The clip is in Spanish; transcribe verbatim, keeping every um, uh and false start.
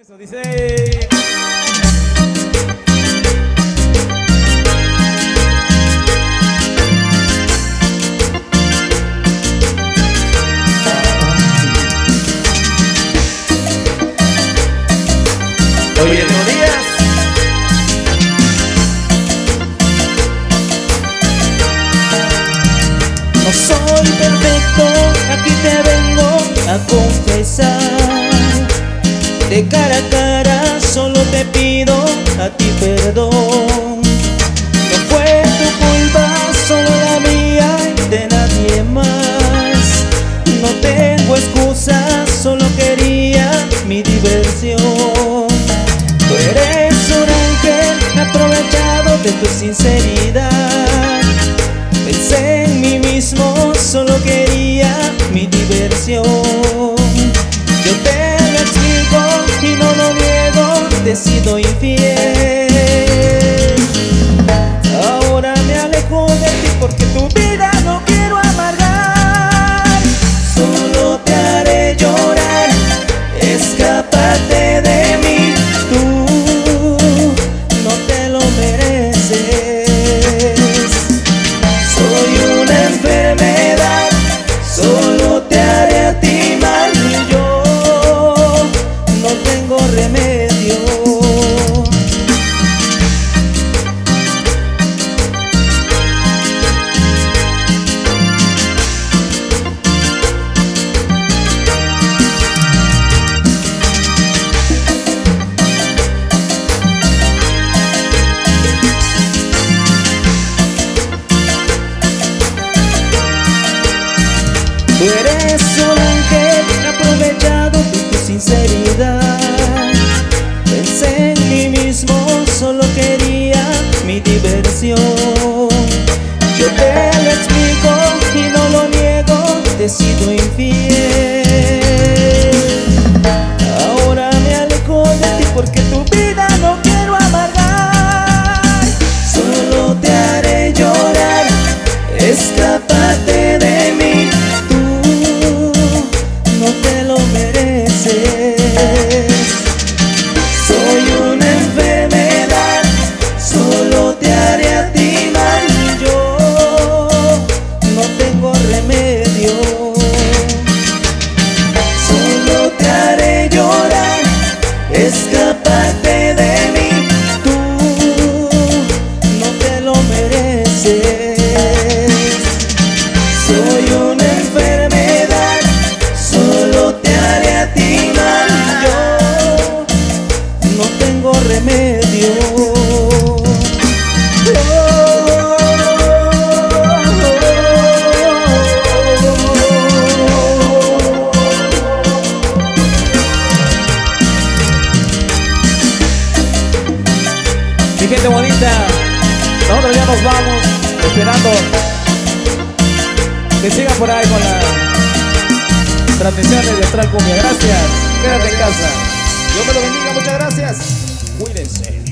Eso dice. Oye, no días. No soy perfecto, aquí te vengo a confesar. De cara a cara solo te pido a ti perdón. No fue tu culpa, solo la mía y de nadie más. No tengo excusas, solo quería mi diversión. Tú eres un ángel aprovechado de tu sinceridad. Pensé en mí mismo, solo quería mi diversión. Yo te lo explico y no lo niego, te he sido infiel. Ahora me alejo de ti porque tu vida no quiero amargar. Solo te haré llorar, escápate de mí. Tú no te lo mereces. Soy una enfermedad, solo te haré a ti mal y yo no tengo remedio. Tú eres un ángel aprovechado de tu sinceridad. Pensé en mí mismo, solo quería mi diversión. Yo te lo explico y no lo niego, te he sido infiel. Ahora me alejo de ti porque tu vida no quiero amargar. Solo te haré llorar, escápate de mí. No te lo mereces. Soy una enfermedad, solo te haré a ti mal y yo no tengo remedio. Solo te haré llorar, escápate de mí. Tú no te lo mereces. Soy una enfermedad, solo te haré a ti mal y yo no tengo remedio. Mi gente bonita, nosotros ya nos vamos, esperando que sigan por ahí con las transmisiones de Astral Cumbia. Gracias, quédate en casa. Dios me lo bendiga, muchas gracias. Cuídense.